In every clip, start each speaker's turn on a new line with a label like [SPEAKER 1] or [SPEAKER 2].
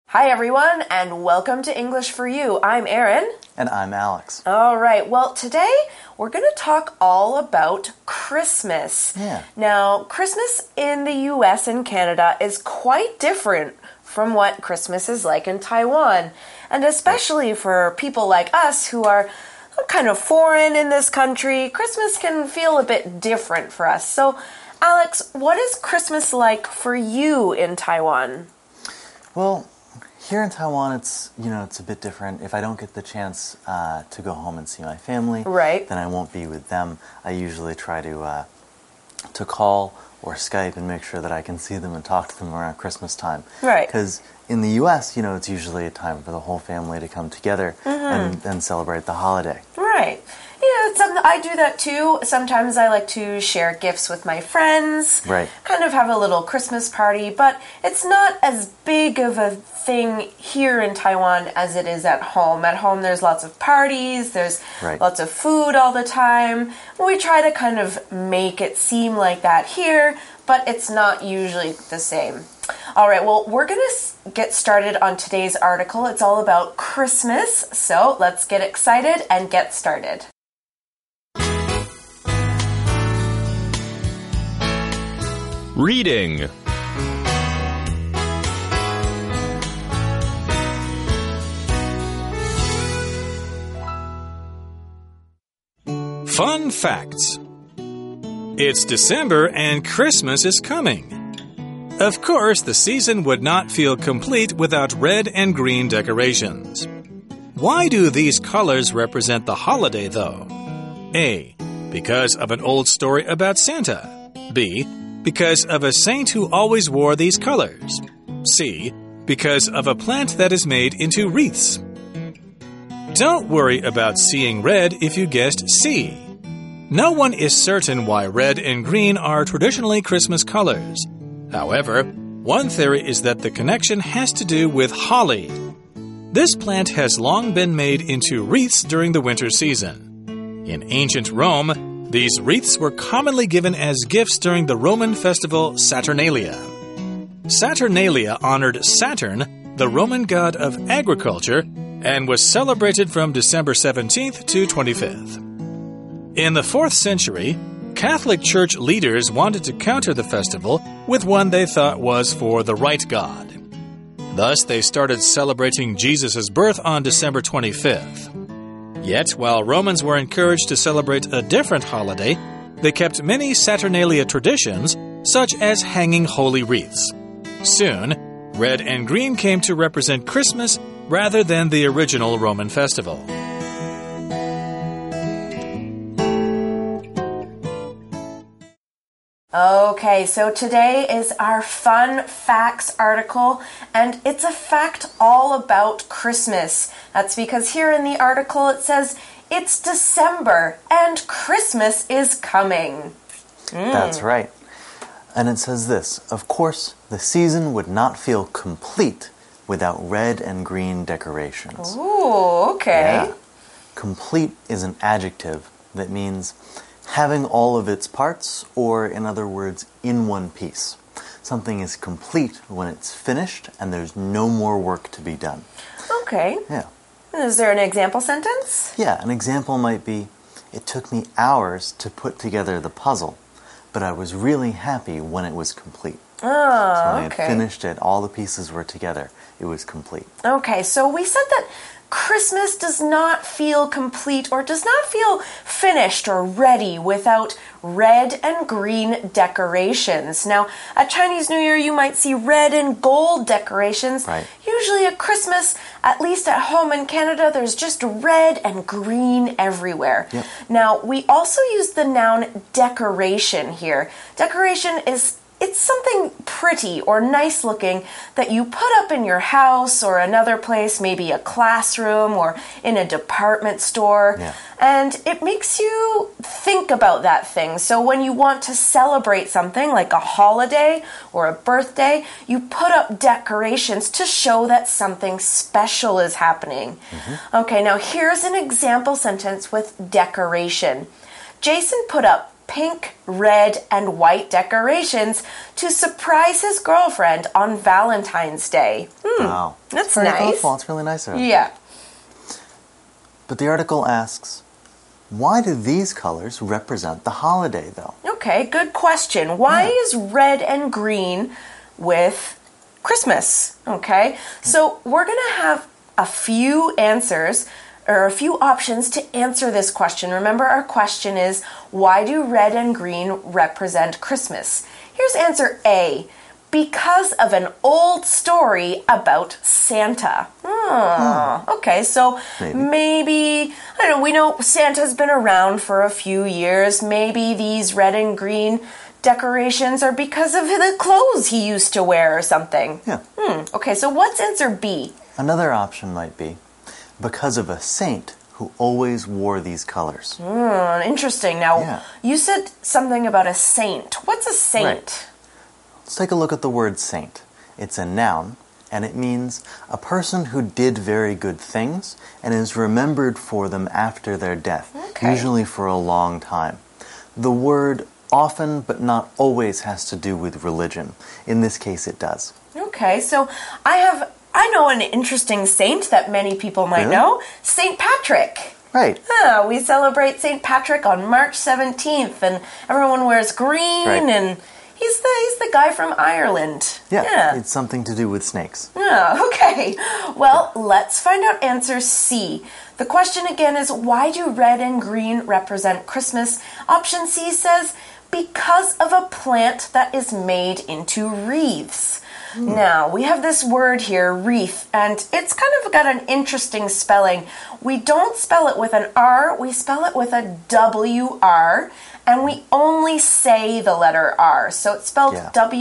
[SPEAKER 1] Hi everyone, and welcome to English for You. I'm Erin.
[SPEAKER 2] And I'm Alex.
[SPEAKER 1] All right, well today we're going to talk all about Christmas.
[SPEAKER 2] Yeah.
[SPEAKER 1] Now, Christmas in the US and Canada is quite different from what Christmas is like in Taiwan. And especially for people like us who are kind of foreign in this country, Christmas can feel a bit different for us. So, Alex, what is Christmas like for you in Taiwan?
[SPEAKER 2] Well, here in Taiwan, it's a bit different. If I don't get the chance to go home and see my family,
[SPEAKER 1] right,
[SPEAKER 2] then I won't be with them. I usually try to call or Skype and make sure that I can see them and talk to them around Christmas time.
[SPEAKER 1] Right.
[SPEAKER 2] Because in the U.S., it's usually a time for the whole family to come together and celebrate the holiday.
[SPEAKER 1] Right. Yeah, I do that too. Sometimes I like to share gifts with my friends.
[SPEAKER 2] Right.
[SPEAKER 1] Kind of have a little Christmas party, but it's not as big of a thing here in Taiwan as it is at home. At home, there's lots of parties, there's lots of food all the time. We try to kind of make it seem like that here, but it's not usually the same. All right, well, we're going to get started on today's article. It's all about Christmas, so let's get excited and get started.
[SPEAKER 3] Reading. Fun facts. It's December and Christmas is coming. Of course, the season would not feel complete without red and green decorations. Why do these colors represent the holiday, though? A. Because of an old story about Santa. B. Because of a saint who always wore these colors. C. Because of a plant that is made into wreaths. Don't worry about seeing red if you guessed C. No one is certain why red and green are traditionally Christmas colors. However, one theory is that the connection has to do with holly. This plant has long been made into wreaths during the winter season. In ancient Rome, these wreaths were commonly given as gifts during the Roman festival Saturnalia. Saturnalia honored Saturn, the Roman god of agriculture, and was celebrated from December 17th to 25th. In the 4th century, Catholic Church leaders wanted to counter the festival with one they thought was for the right God. Thus, they started celebrating Jesus' birth on December 25th. Yet, while Romans were encouraged to celebrate a different holiday, they kept many Saturnalia traditions, such as hanging holy wreaths. Soon, red and green came to represent Christmas rather than the original Roman festival.
[SPEAKER 1] Okay, so today is our Fun Facts article, and it's a fact all about Christmas. That's because here in the article it says, it's December and Christmas is coming.
[SPEAKER 2] That's right. And it says this, of course, the season would not feel complete without red and green decorations.
[SPEAKER 1] Ooh, okay.
[SPEAKER 2] Yeah. Complete is an adjective that means having all of its parts, or in other words, in one piece. Something is complete when it's finished and there's no more work to be done.
[SPEAKER 1] Okay.
[SPEAKER 2] Yeah.
[SPEAKER 1] Is there an example sentence?
[SPEAKER 2] Yeah, an example might be, it took me hours to put together the puzzle, but I was really happy when it was complete.
[SPEAKER 1] Oh,
[SPEAKER 2] so when I had
[SPEAKER 1] okay.
[SPEAKER 2] finished it, all the pieces were together, it was complete.
[SPEAKER 1] Okay, so we said that Christmas does not feel complete or does not feel finished or ready without red and green decorations. Now, at Chinese New Year, you might see red and gold decorations.
[SPEAKER 2] Right.
[SPEAKER 1] Usually at Christmas, at least at home in Canada, there's just red and green everywhere.
[SPEAKER 2] Yep.
[SPEAKER 1] Now, we also use the noun decoration here. Decoration it's something pretty or nice looking that you put up in your house or another place, maybe a classroom or in a department store.
[SPEAKER 2] Yeah.
[SPEAKER 1] And it makes you think about that thing. So when you want to celebrate something like a holiday or a birthday, you put up decorations to show that something special is happening. Okay, now here's an example sentence with decoration. Jason put up pink, red, and white decorations to surprise his girlfriend on Valentine's Day.
[SPEAKER 2] Wow.
[SPEAKER 1] That's
[SPEAKER 2] very
[SPEAKER 1] nice.
[SPEAKER 2] thoughtful. It's really nice of him.
[SPEAKER 1] Yeah.
[SPEAKER 2] But the article asks, why do these colors represent the holiday, though?
[SPEAKER 1] Okay, good question. Why is red and green with Christmas? Okay, so we're going to have a few answers or a few options to answer this question. Remember, our question is, why do red and green represent Christmas? Here's answer A. Because of an old story about Santa. Okay, so maybe, I don't know, we know Santa's been around for a few years. Maybe these red and green decorations are because of the clothes he used to wear or something.
[SPEAKER 2] Yeah.
[SPEAKER 1] Okay, so what's answer B?
[SPEAKER 2] Another option might be because of a saint who always wore these colors.
[SPEAKER 1] Interesting. Now, you said something about a saint. What's a saint?
[SPEAKER 2] Right. Let's take a look at the word saint. It's a noun, and it means a person who did very good things and is remembered for them after their death, usually for a long time. The word often, but not always, has to do with religion. In this case, it does.
[SPEAKER 1] Okay, so I know an interesting saint that many people might know, St. Patrick.
[SPEAKER 2] Right.
[SPEAKER 1] We celebrate St. Patrick on March 17th, and everyone wears green, and he's the guy from Ireland.
[SPEAKER 2] Yeah, it's something to do with snakes.
[SPEAKER 1] Okay. Well, let's find out answer C. The question again is, why do red and green represent Christmas? Option C says, because of a plant that is made into wreaths. Now, we have this word here, wreath, and it's kind of got an interesting spelling. We don't spell it with an R, we spell it with a W-R, and we only say the letter R. So it's spelled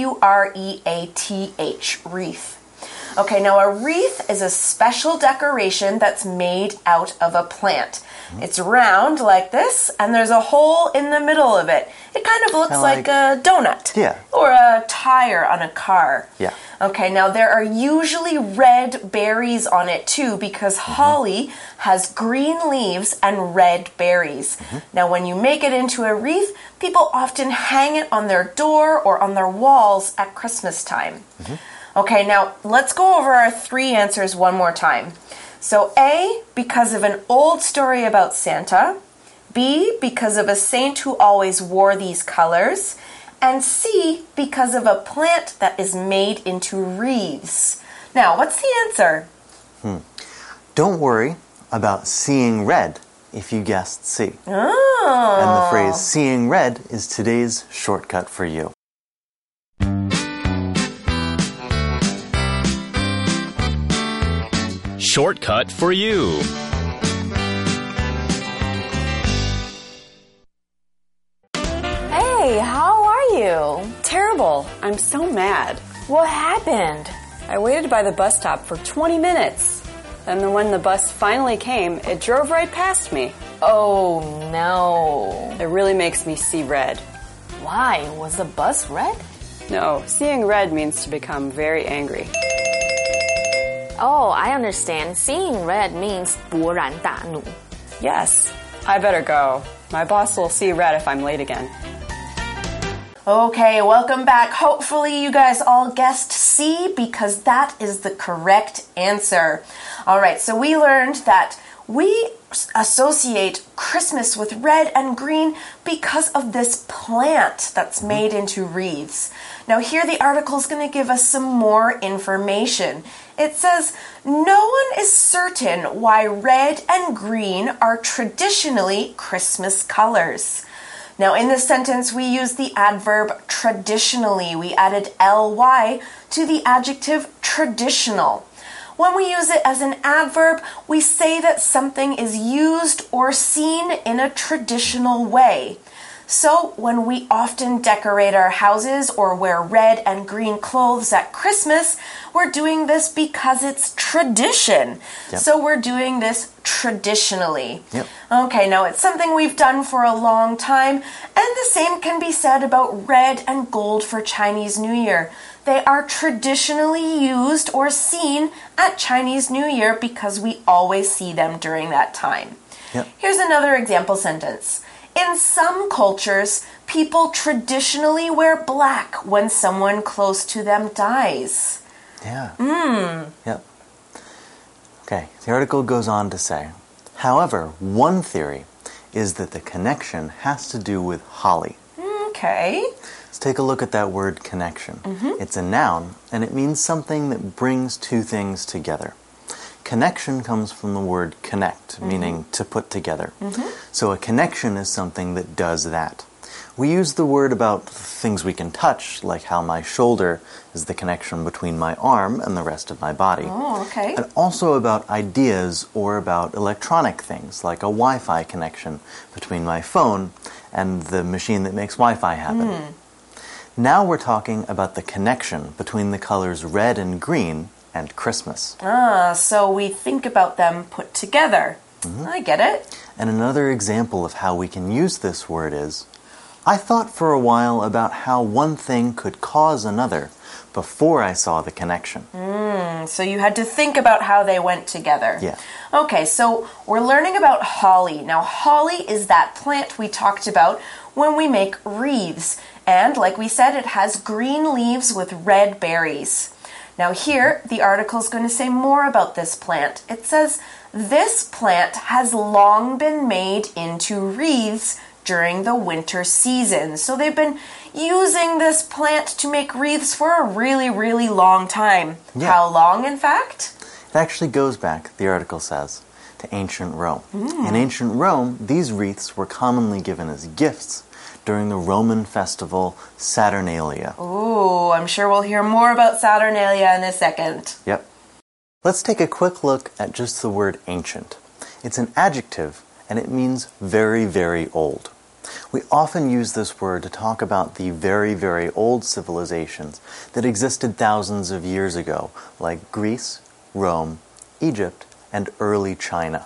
[SPEAKER 1] W-R-E-A-T-H, wreath. Okay, now a wreath is a special decoration that's made out of a plant. It's round like this, and there's a hole in the middle of it. It kind of looks like a donut.
[SPEAKER 2] Yeah.
[SPEAKER 1] Or a tire on a car.
[SPEAKER 2] Yeah.
[SPEAKER 1] Okay, now there are usually red berries on it too, because holly has green leaves and red berries. Now when you make it into a wreath, people often hang it on their door or on their walls at Christmas time. Okay, now let's go over our three answers one more time. So A, because of an old story about Santa. B, because of a saint who always wore these colors. And C, because of a plant that is made into wreaths. Now, what's the answer?
[SPEAKER 2] Don't worry about seeing red if you guessed C.
[SPEAKER 1] Oh.
[SPEAKER 2] And the phrase seeing red is today's shortcut for you.
[SPEAKER 4] Shortcut for you.
[SPEAKER 5] Hey, how are you?
[SPEAKER 6] Terrible. I'm so mad.
[SPEAKER 5] What happened?
[SPEAKER 6] I waited by the bus stop for 20 minutes. Then when the bus finally came, it drove right past me.
[SPEAKER 5] Oh, no.
[SPEAKER 6] It really makes me see red.
[SPEAKER 5] Why? Was the bus red?
[SPEAKER 6] No, seeing red means to become very angry.
[SPEAKER 5] Oh, I understand. Seeing red means 勃然大怒.
[SPEAKER 6] Yes. I better go. My boss will see red if I'm late again.
[SPEAKER 1] Okay, welcome back. Hopefully you guys all guessed C because that is the correct answer. All right, so we learned that we associate Christmas with red and green because of this plant that's made into wreaths. Now here the article is going to give us some more information. It says, no one is certain why red and green are traditionally Christmas colors. Now in this sentence we use the adverb traditionally. We added ly to the adjective traditional. When we use it as an adverb, we say that something is used or seen in a traditional way. So when we often decorate our houses or wear red and green clothes at Christmas, we're doing this because it's tradition.
[SPEAKER 2] Yep.
[SPEAKER 1] So we're doing this traditionally.
[SPEAKER 2] Yep.
[SPEAKER 1] Okay, now it's something we've done for a long time, and the same can be said about red and gold for Chinese New Year. They are traditionally used or seen at Chinese New Year because we always see them during that time.
[SPEAKER 2] Yep.
[SPEAKER 1] Here's another example sentence. In some cultures, people traditionally wear black when someone close to them dies.
[SPEAKER 2] Yeah. Yep. Okay, the article goes on to say, however, one theory is that the connection has to do with holly.
[SPEAKER 1] Okay.
[SPEAKER 2] Let's take a look at that word connection. It's a noun, and it means something that brings two things together. Connection comes from the word connect, meaning to put together. So a connection is something that does that. We use the word about things we can touch, like how my shoulder is the connection between my arm and the rest of my body.
[SPEAKER 1] Oh, okay.
[SPEAKER 2] And also about ideas or about electronic things, like a Wi-Fi connection between my phone and the machine that makes Wi-Fi happen. Now we're talking about the connection between the colors red and green and Christmas.
[SPEAKER 1] So we think about them put together. I get it.
[SPEAKER 2] And another example of how we can use this word is, I thought for a while about how one thing could cause another before I saw the connection.
[SPEAKER 1] So you had to think about how they went together.
[SPEAKER 2] Yeah.
[SPEAKER 1] Okay, so we're learning about holly. Now, holly is that plant we talked about when we make wreaths. And like we said, it has green leaves with red berries. Now here, the article is going to say more about this plant. It says, this plant has long been made into wreaths during the winter season. So they've been using this plant to make wreaths for a really, really long time.
[SPEAKER 2] Yeah.
[SPEAKER 1] How long, in fact?
[SPEAKER 2] It actually goes back, the article says, to ancient Rome. In ancient Rome, these wreaths were commonly given as gifts during the Roman festival Saturnalia.
[SPEAKER 1] Ooh, I'm sure we'll hear more about Saturnalia in a second.
[SPEAKER 2] Yep. Let's take a quick look at just the word ancient. It's an adjective, and it means very, very old. We often use this word to talk about the very, very old civilizations that existed thousands of years ago, like Greece, Rome, Egypt, and early China.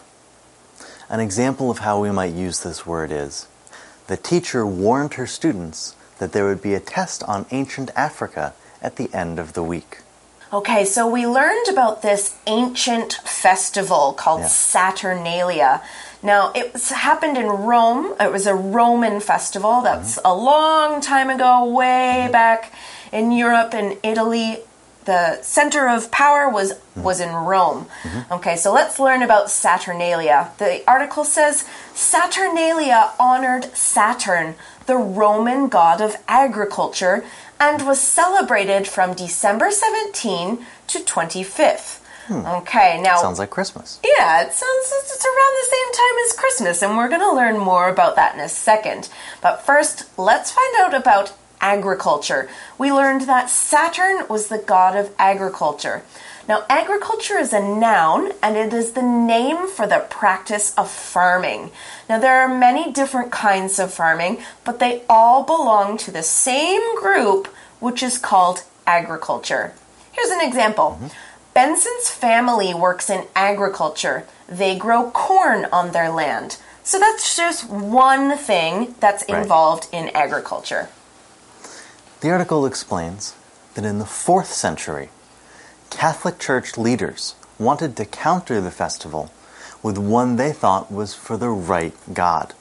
[SPEAKER 2] An example of how we might use this word is, the teacher warned her students that there would be a test on ancient Africa at the end of the week.
[SPEAKER 1] Okay, so we learned about this ancient festival called Saturnalia. Now, happened in Rome. It was a Roman festival. That's a long time ago, way back in Europe and Italy. The center of power was in Rome. Okay, so let's learn about Saturnalia. The article says, Saturnalia honored Saturn, the Roman god of agriculture, and was celebrated from December 17 to 25th. Okay, now...
[SPEAKER 2] Sounds like Christmas.
[SPEAKER 1] Yeah, it's around the same time as Christmas, and we're going to learn more about that in a second. But first, let's find out about agriculture. We learned that Saturn was the god of agriculture. Now, agriculture is a noun, and it is the name for the practice of farming. Now, there are many different kinds of farming, but they all belong to the same group, which is called agriculture. Here's an example. Benson's family works in agriculture. They grow corn on their land. So that's just one thing that's involved in agriculture.
[SPEAKER 2] The article explains that in the 4th century, Catholic Church leaders wanted to counter the festival with one they thought was for the right God.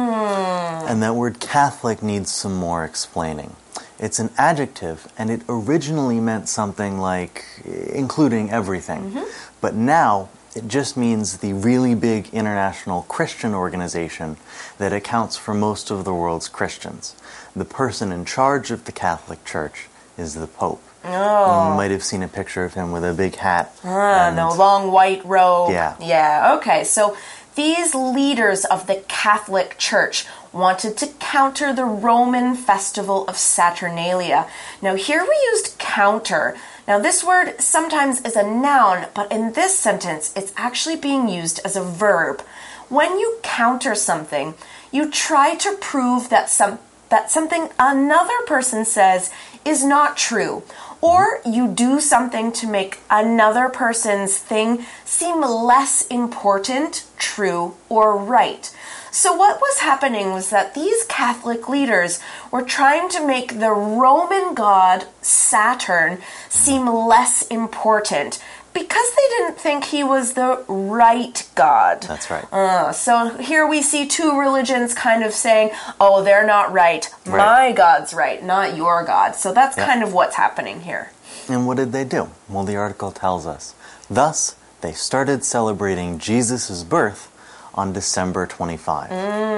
[SPEAKER 2] And that word Catholic needs some more explaining. It's an adjective, and it originally meant something like including everything. But now it just means the really big international Christian organization that accounts for most of the world's Christians. The person in charge of the Catholic Church is the Pope. You might have seen a picture of him with a big hat.
[SPEAKER 1] No long white robe.
[SPEAKER 2] Yeah.
[SPEAKER 1] Okay, so these leaders of the Catholic Church wanted to counter the Roman festival of Saturnalia. Now here we used counter. Now this word sometimes is a noun, but in this sentence it's actually being used as a verb. When you counter something, you try to prove that something another person says is not true. Or you do something to make another person's thing seem less important, true, or right. So what was happening was that these Catholic leaders were trying to make the Roman god Saturn seem less important. because they didn't think he was the right God.
[SPEAKER 2] That's right.
[SPEAKER 1] So here we see two religions kind of saying, oh, they're not right. My God's right, not your God. So that's kind of what's happening here.
[SPEAKER 2] And what did they do? Well, the article tells us. Thus, they started celebrating Jesus' birth on December 25.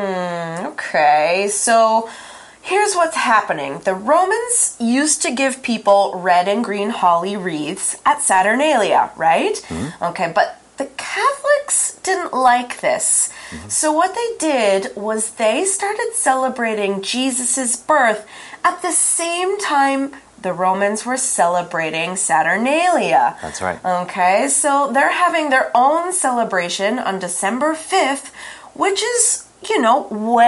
[SPEAKER 1] Okay, so here's what's happening. The Romans used to give people red and green holly wreaths at Saturnalia, right? Okay, but the Catholics didn't like this. So what they did was they started celebrating Jesus' birth at the same time the Romans were celebrating Saturnalia.
[SPEAKER 2] That's right.
[SPEAKER 1] Okay, so they're having their own celebration on December 5th, which is, you know,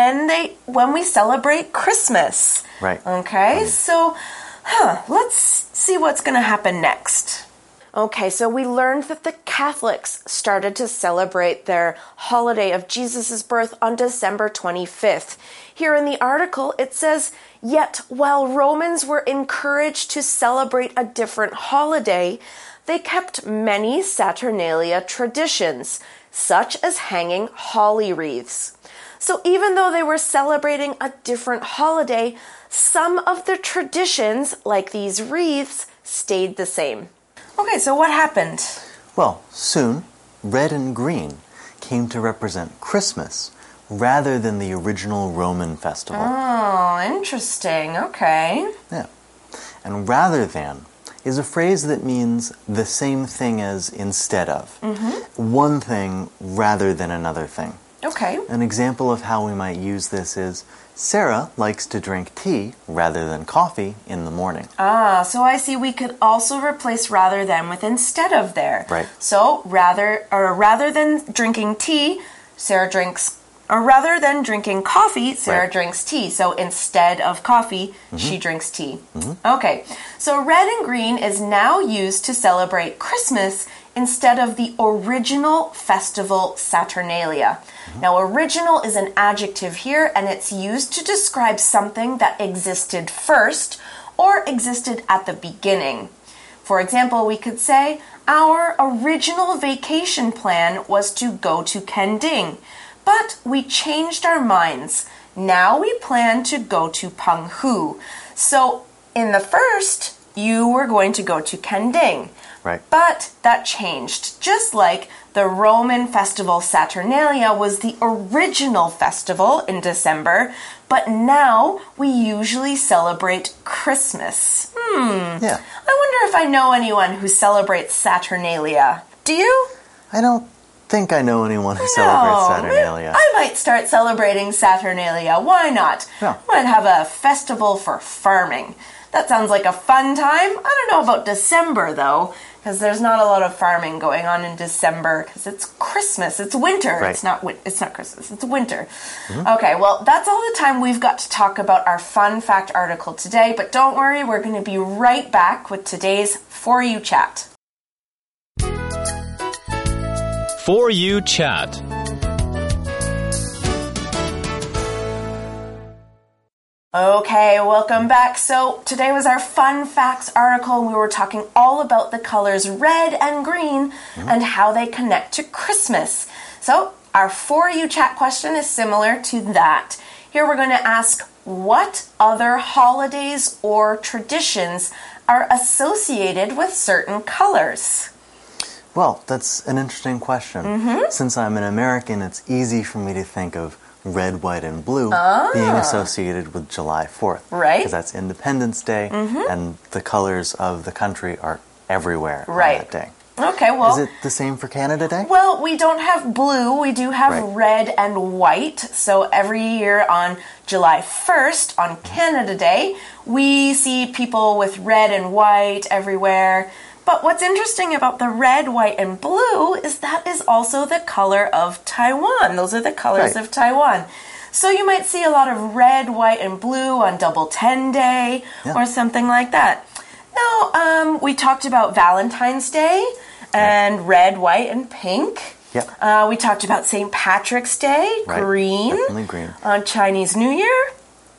[SPEAKER 1] when we celebrate Christmas.
[SPEAKER 2] Right.
[SPEAKER 1] Okay, so let's see what's going to happen next. Okay, so we learned that the Catholics started to celebrate their holiday of Jesus' birth on December 25th. Here in the article, it says, yet while Romans were encouraged to celebrate a different holiday, they kept many Saturnalia traditions, such as hanging holly wreaths. So even though they were celebrating a different holiday, some of the traditions, like these wreaths, stayed the same. Okay, so what happened?
[SPEAKER 2] Well, soon, red and green came to represent Christmas rather than the original Roman festival.
[SPEAKER 1] Oh, interesting. Okay.
[SPEAKER 2] Yeah. And rather than is a phrase that means the same thing as instead of. One thing rather than another thing.
[SPEAKER 1] Okay.
[SPEAKER 2] An example of how we might use this is Sarah likes to drink tea rather than coffee in the morning.
[SPEAKER 1] Ah, so I see we could also replace rather than with instead of there.
[SPEAKER 2] Right.
[SPEAKER 1] So rather than drinking tea, Sarah drinks, or rather than drinking coffee, Sarah drinks tea. So instead of coffee, she drinks tea. Okay, so red and green is now used to celebrate Christmas instead of the original festival Saturnalia. Now, original is an adjective here, and it's used to describe something that existed first or existed at the beginning. For example, we could say, our original vacation plan was to go to Kending, but we changed our minds. Now we plan to go to Penghu. So, in the first, you were going to go to Kending.
[SPEAKER 2] Right.
[SPEAKER 1] But that changed. Just like the Roman festival Saturnalia was the original festival in December, but now we usually celebrate Christmas.
[SPEAKER 2] Yeah.
[SPEAKER 1] I wonder if I know anyone who celebrates Saturnalia. Do you?
[SPEAKER 2] I don't think I know anyone who celebrates Saturnalia.
[SPEAKER 1] I might start celebrating Saturnalia. Why not?
[SPEAKER 2] Yeah.
[SPEAKER 1] I might have a festival for farming. That sounds like a fun time. I don't know about December, though, because there's not a lot of farming going on in December because it's Christmas. It's winter.
[SPEAKER 2] Right.
[SPEAKER 1] It's not Christmas. It's winter. Okay, well, that's all the time we've got to talk about our fun fact article today. But don't worry, we're going to be right back with today's For You Chat.
[SPEAKER 4] For You Chat.
[SPEAKER 1] Okay, welcome back. So today was our fun facts article, and we were talking all about the colors red and green and how they connect to Christmas. So our For You Chat question is similar to that. Here we're going to ask, what other holidays or traditions are associated with certain colors?
[SPEAKER 2] Well, that's an interesting question. Since I'm an American, it's easy for me to think of red, white, and blue being associated with July 4th.
[SPEAKER 1] Right.
[SPEAKER 2] Because that's Independence Day, and the colors of the country are everywhere on
[SPEAKER 1] Right.
[SPEAKER 2] that day.
[SPEAKER 1] Okay, well...
[SPEAKER 2] Is it the same for Canada Day?
[SPEAKER 1] Well, we don't have blue. We do have red and white. So every year on July 1st, on Canada Day, we see people with red and white everywhere. But what's interesting about the red, white, and blue is that is also the color of Taiwan. Those are the colors of Taiwan. So you might see a lot of red, white, and blue on Double 10 Day or something like that. Now, we talked about Valentine's Day and red, white, and pink.
[SPEAKER 2] Yep.
[SPEAKER 1] We talked about St. Patrick's Day, green.
[SPEAKER 2] Definitely green.
[SPEAKER 1] On Chinese New Year,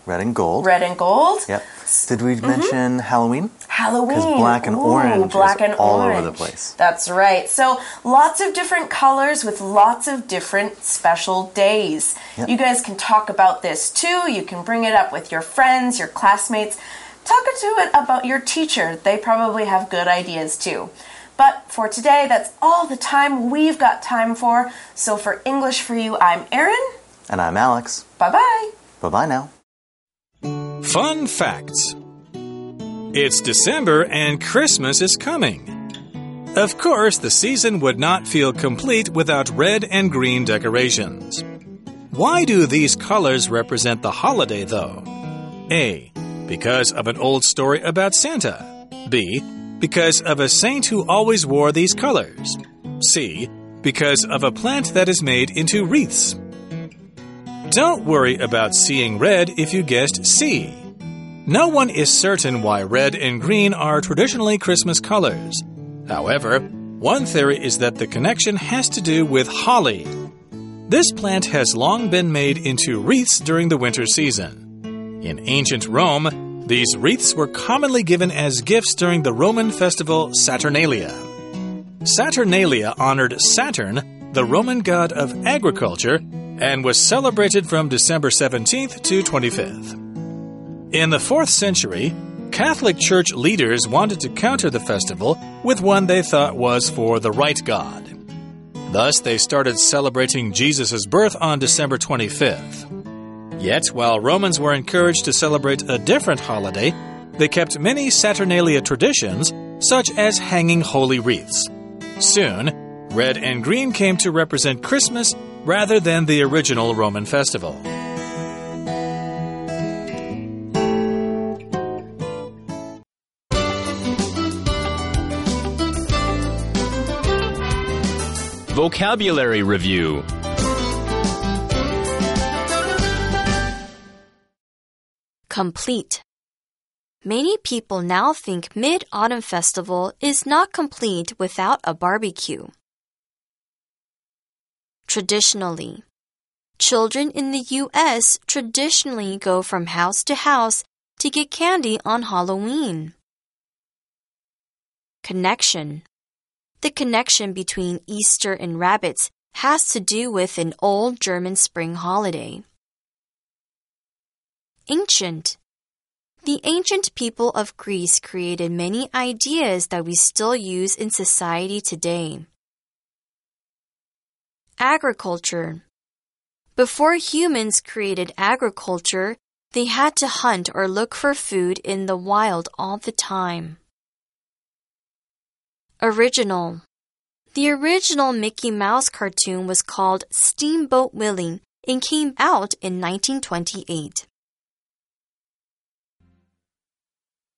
[SPEAKER 2] Red and gold.
[SPEAKER 1] Red and gold.
[SPEAKER 2] Yep. Did we mention Halloween?
[SPEAKER 1] Halloween.
[SPEAKER 2] Because black and orange is all over the place.
[SPEAKER 1] That's right. So lots of different colors with lots of different special days.
[SPEAKER 2] Yep.
[SPEAKER 1] You guys can talk about this too. You can bring it up with your friends, your classmates. Talk to it about your teacher. They probably have good ideas too. But for today, that's all the time we've got time for. So for English for You, I'm Erin.
[SPEAKER 2] And I'm Alex.
[SPEAKER 1] Bye-bye.
[SPEAKER 2] Bye-bye now.
[SPEAKER 3] Fun facts. It's December and Christmas is coming. Of course, the season would not feel complete without red and green decorations. Why do these colors represent the holiday, though? A. Because of an old story about Santa. B. Because of a saint who always wore these colors. C. Because of a plant that is made into wreaths. Don't worry about seeing red if you guessed C. No one is certain why red and green are traditionally Christmas colors. However, one theory is that the connection has to do with holly. This plant has long been made into wreaths during the winter season. In ancient Rome, these wreaths were commonly given as gifts during the Roman festival Saturnalia. Saturnalia honored Saturn, the Roman god of agriculture, and was celebrated from December 17th to 25th. In the 4th century, Catholic Church leaders wanted to counter the festival with one they thought was for the right God. Thus, they started celebrating Jesus' birth on December 25th. Yet, while Romans were encouraged to celebrate a different holiday, they kept many Saturnalia traditions, such as hanging holy wreaths. Soon, red and green came to represent Christmas rather than the original Roman festival.
[SPEAKER 4] Vocabulary Review.
[SPEAKER 7] Complete. Many people now think Mid-Autumn Festival is not complete without a barbecue. Traditionally. Children in the U.S. traditionally go from house to house to get candy on Halloween. Connection. The connection between Easter and rabbits has to do with an old German spring holiday. Ancient. The ancient people of Greece created many ideas that we still use in society today. Agriculture. Before humans created agriculture, they had to hunt or look for food in the wild all the time. Original. The original Mickey Mouse cartoon was called Steamboat Willie and came out in 1928.